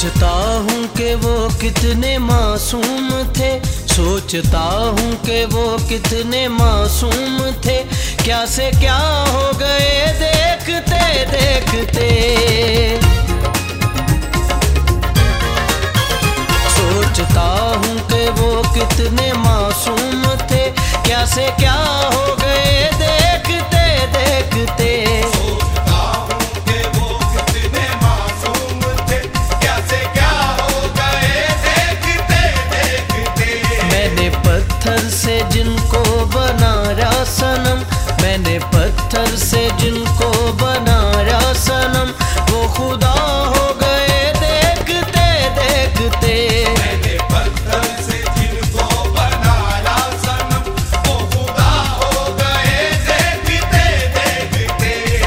सोचता हूँ कि वो कितने मासूम थे, सोचता हूँ कि वो कितने मासूम थे, क्या से क्या हो गए देखते देखते। सोचता हूँ कि वो कितने मासूम थे, क्या से क्या हो गए देखते देखते। पत्थर से जिनको बनाया सनम, मैंने पत्थर से जिनको बनाया सनम, वो खुदा हो गए देखते देखते। मैंने पत्थर से जिनको बनाया सनम, वो खुदा हो गए देखते देखते।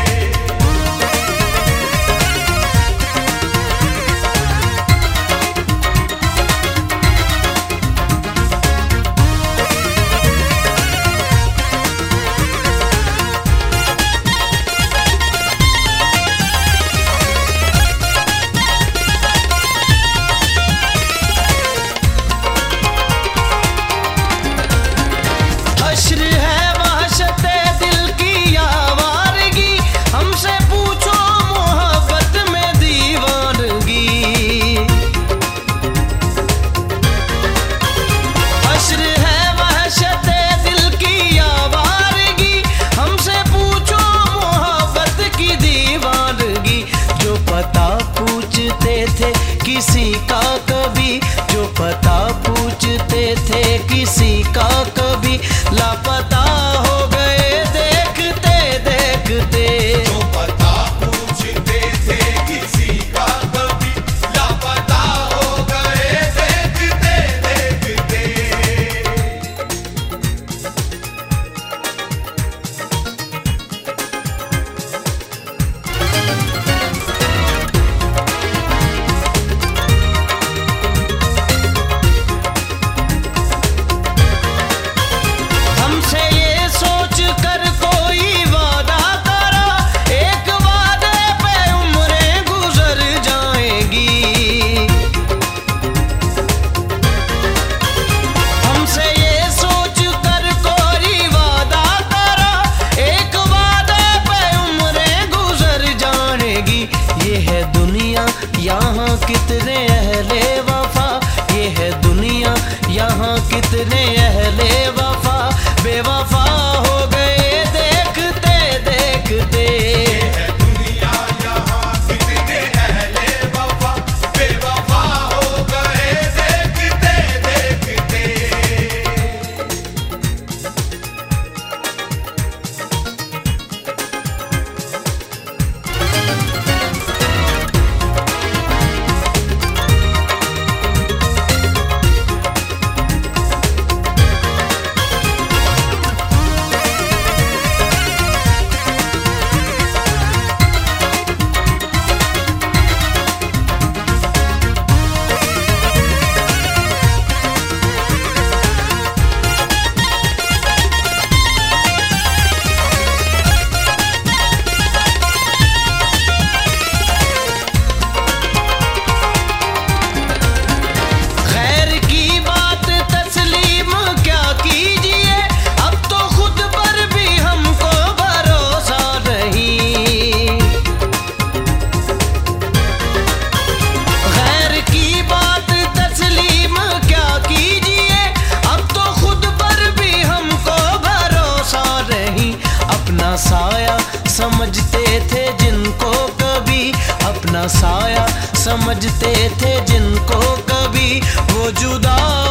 किसी का कभी जो पता पूछते थे, किसी का कभी लापता हो गए देखते देखते। जो पता पूछते थे किसी का कभी लापता हो गए देखते देखते। यहाँ कितने अहले वफा, ये है दुनिया यहाँ कितने अहले वफा, बेवफा हो गए देखते देखते। ये है दुनिया यहाँ कितने अहले वफा, बेवफा हो गए देखते देखते। साया समझते थे जिनको कभी, अपना साया समझते थे जिनको कभी, वो जुदा